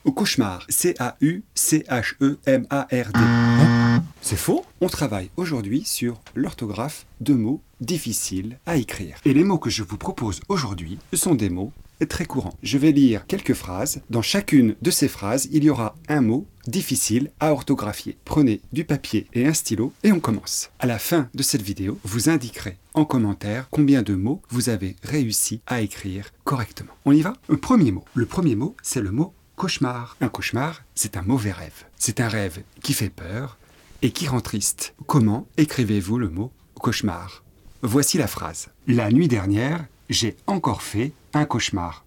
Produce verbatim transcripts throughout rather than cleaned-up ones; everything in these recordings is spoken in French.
Cauchemar, C A U C H E M A R D. Hein? C'est faux? On travaille aujourd'hui sur l'orthographe de mots difficiles à écrire. Et les mots que je vous propose aujourd'hui sont des mots très courants. Je vais lire quelques phrases. Dans chacune de ces phrases, il y aura un mot difficile à orthographier. Prenez du papier et un stylo et on commence. À la fin de cette vidéo, vous indiquerez en commentaire combien de mots vous avez réussi à écrire correctement. On y va? Un premier mot. Le premier mot, c'est le mot cauchemar. Un cauchemar, c'est un mauvais rêve. C'est un rêve qui fait peur et qui rend triste. Comment écrivez-vous le mot cauchemar? Voici la phrase. La nuit dernière, j'ai encore fait un cauchemar.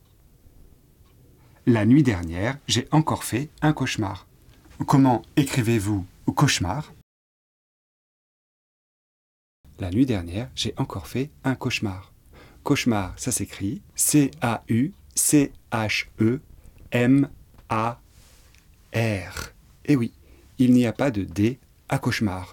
La nuit dernière, j'ai encore fait un cauchemar. Comment écrivez-vous cauchemar? La nuit dernière, j'ai encore fait un cauchemar. Cauchemar, ça s'écrit C A U C H E M A R. Et oui, il n'y a pas de D à cauchemar.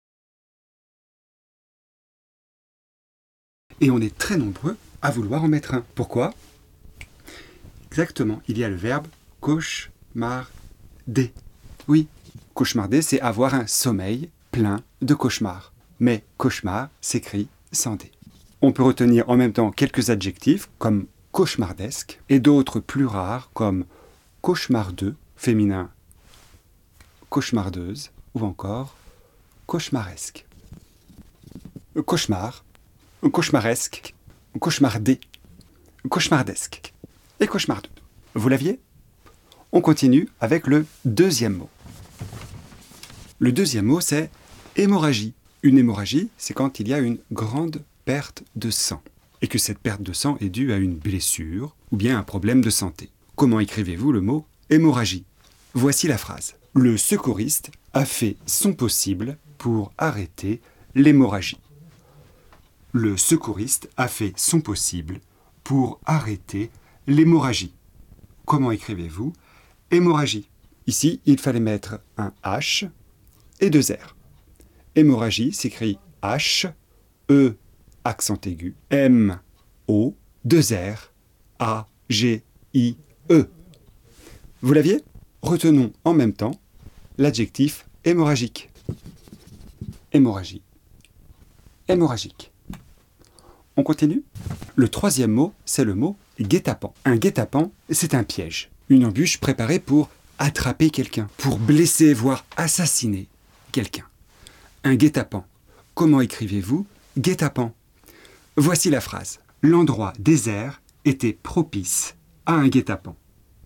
Et on est très nombreux à vouloir en mettre un. Pourquoi? Exactement, il y a le verbe cauchemarder. Oui, cauchemarder, c'est avoir un sommeil plein de cauchemars. Mais cauchemar s'écrit sans D. On peut retenir en même temps quelques adjectifs comme cauchemardesque et d'autres plus rares comme cauchemardeux, féminin, cauchemardeuse ou encore cauchemaresque. Cauchemar, cauchemaresque, cauchemardé, cauchemardesque et cauchemardeux. Vous l'aviez? On continue avec le deuxième mot. Le deuxième mot, c'est hémorragie. Une hémorragie, c'est quand il y a une grande perte de sang et que cette perte de sang est due à une blessure ou bien un problème de santé. Comment écrivez-vous le mot hémorragie? Voici la phrase. Le secouriste a fait son possible pour arrêter l'hémorragie. Le secouriste a fait son possible pour arrêter l'hémorragie. Comment écrivez-vous hémorragie? Ici, il fallait mettre un H et deux R. Hémorragie s'écrit H, E, accent aigu, M, O, deux R, A, G, I, E. Vous l'aviez? Retenons en même temps l'adjectif hémorragique. Hémorragie. Hémorragique. On continue? Le troisième mot, c'est le mot guet-apens. Un guet-apens, c'est un piège. Une embûche préparée pour attraper quelqu'un, pour blesser, voire assassiner quelqu'un. Un guet-apens. Comment écrivez-vous guet-apens? Voici la phrase. L'endroit désert était propice à un guet-apens.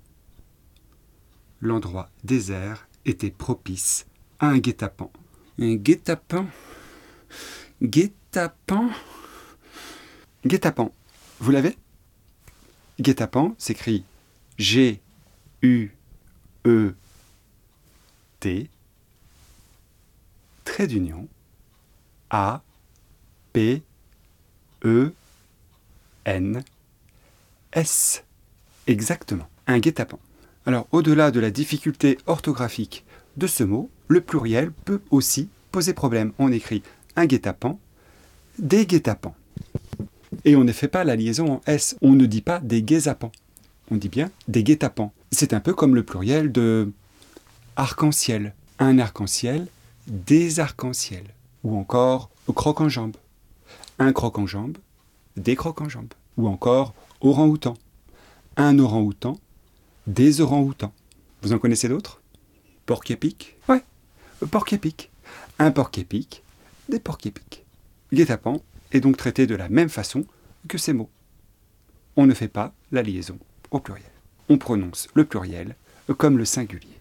L'endroit désert était propice à un guet-apens. Un guet-apens? Guet-apens? Guet-apens. Vous l'avez? Guet-apens s'écrit G U E T, trait d'union, A P E N S. Exactement, un guet-apens. Alors, au-delà de la difficulté orthographique de ce mot, le pluriel peut aussi poser problème. On écrit un guet-apens, des guet-apens. Et on ne fait pas la liaison en S. On ne dit pas des guet-apens. On dit bien des guet-apens. C'est un peu comme le pluriel de arc-en-ciel. Un arc-en-ciel, des arcs-en-ciel. Ou encore croc-en-jambe. Un croc-en-jambe, des crocs-en-jambe. Ou encore orang-outan. Un orang-outan, des orang-outans. Vous en connaissez d'autres? Porc-épic? Ouais, porc-épic. Un porc-épic, des porc-épics. Guet-apens est donc traité de la même façon que ces mots. On ne fait pas la liaison au pluriel. On prononce le pluriel comme le singulier.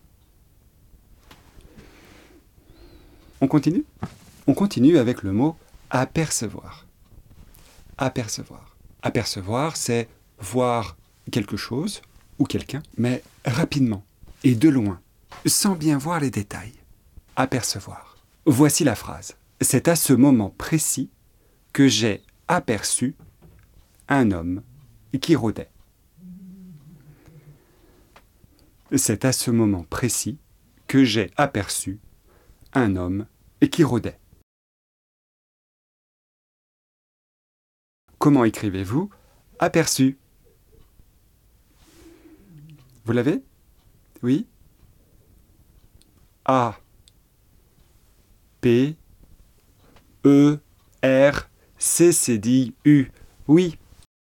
On continue? On continue avec le mot apercevoir. Apercevoir. Apercevoir, c'est voir quelque chose ou quelqu'un, mais rapidement et de loin, sans bien voir les détails. Apercevoir. Voici la phrase. C'est à ce moment précis que j'ai aperçu un homme qui rôdait. C'est à ce moment précis que j'ai aperçu un homme qui rôdait. Comment écrivez-vous aperçu? Vous l'avez? Oui. A, P, E, R, C cédille U. Oui.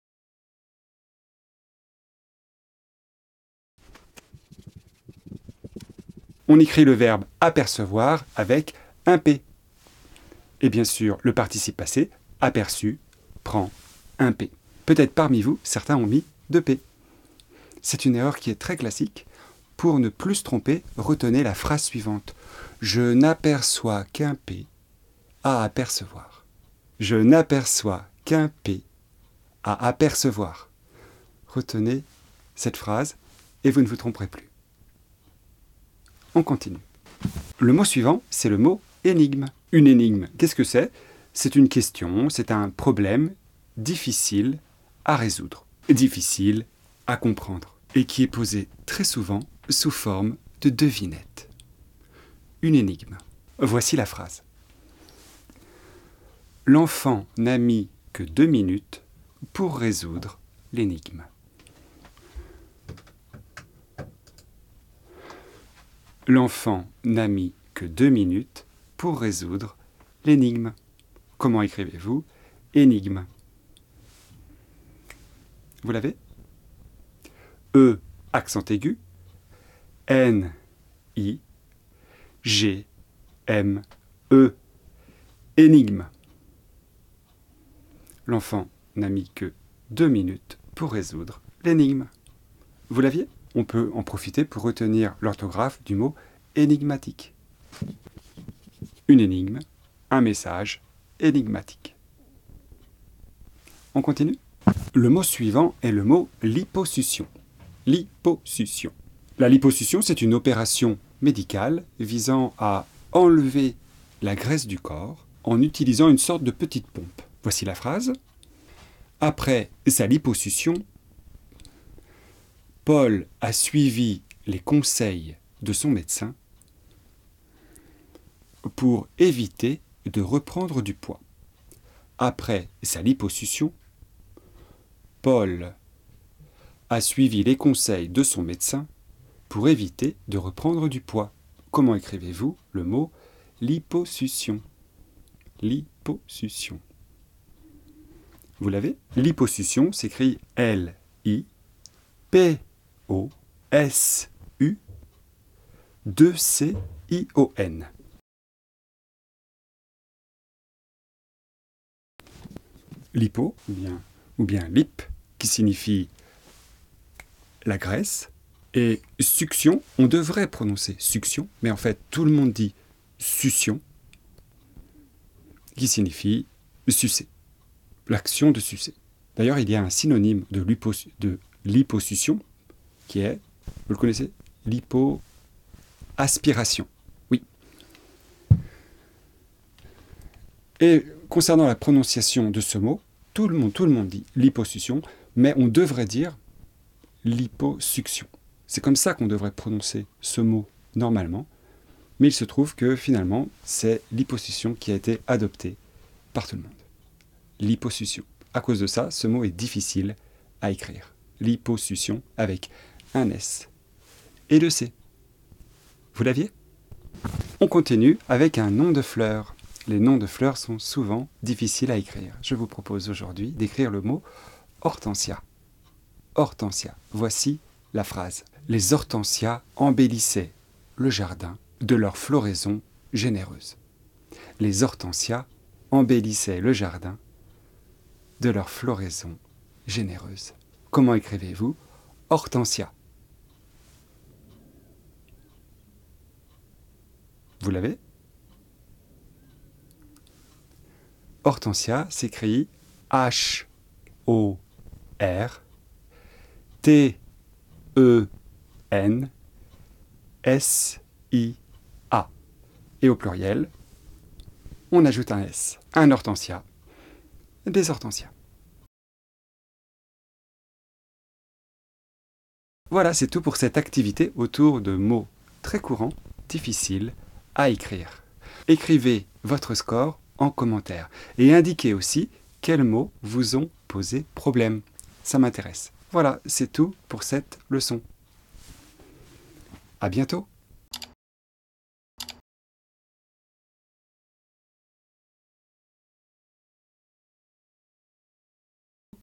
On écrit le verbe apercevoir avec un P. Et bien sûr, le participe passé, aperçu, prend un P. Peut-être parmi vous, certains ont mis deux P. C'est une erreur qui est très classique. Pour ne plus se tromper, retenez la phrase suivante. Je n'aperçois qu'un P à apercevoir. Je n'aperçois qu'un P à apercevoir. Retenez cette phrase et vous ne vous tromperez plus. On continue. Le mot suivant, c'est le mot énigme. Une énigme, qu'est-ce que c'est? C'est une question, c'est un problème difficile à résoudre, difficile à comprendre, et qui est posé très souvent sous forme de devinette. Une énigme. Voici la phrase. L'enfant n'a mis que deux minutes pour résoudre l'énigme. L'enfant n'a mis que deux minutes pour résoudre l'énigme. Comment écrivez-vous énigme? Vous l'avez? E, accent aigu. N, I, G, M, E. Énigme. L'enfant n'a mis que deux minutes pour résoudre l'énigme. Vous l'aviez? On peut en profiter pour retenir l'orthographe du mot énigmatique. Une énigme, un message énigmatique. On continue? Le mot suivant est le mot liposuction. Liposuction. La liposuction, c'est une opération médicale visant à enlever la graisse du corps en utilisant une sorte de petite pompe. Voici la phrase. Après sa liposuction, Paul a suivi les conseils de son médecin pour éviter de reprendre du poids. Après sa liposuction, Paul a suivi les conseils de son médecin pour éviter de reprendre du poids. Comment écrivez-vous le mot liposuction? Liposuction. Vous l'avez? Liposuction s'écrit L I P O S U deux C I O N. Lipo, ou bien, ou bien lip, qui signifie la graisse, et succion, on devrait prononcer succion, mais en fait tout le monde dit succion, qui signifie sucer, l'action de sucer. D'ailleurs, il y a un synonyme de, lipos, de liposuction, qui est, vous le connaissez, lipoaspiration. Oui. Et concernant la prononciation de ce mot, tout le monde, tout le monde dit liposuction, mais on devrait dire liposuction. C'est comme ça qu'on devrait prononcer ce mot normalement, mais il se trouve que finalement, c'est liposuction qui a été adopté par tout le monde. Liposuction. À cause de ça, ce mot est difficile à écrire. Liposuction avec un S et le C. Vous l'aviez? On continue avec un nom de fleur. Les noms de fleurs sont souvent difficiles à écrire. Je vous propose aujourd'hui d'écrire le mot hortensia. Hortensia. Voici la phrase. Les hortensias embellissaient le jardin de leur floraison généreuse. Les hortensias embellissaient le jardin de leur floraison généreuse. Comment écrivez-vous hortensia? Vous l'avez? Hortensia s'écrit H O R T E N S I A. Et au pluriel, on ajoute un S. Un hortensia, des hortensias. Voilà, c'est tout pour cette activité autour de mots très courants, difficiles à écrire. Écrivez votre score en commentaire et indiquez aussi quels mots vous ont posé problème. Ça m'intéresse. Voilà, c'est tout pour cette leçon. À bientôt!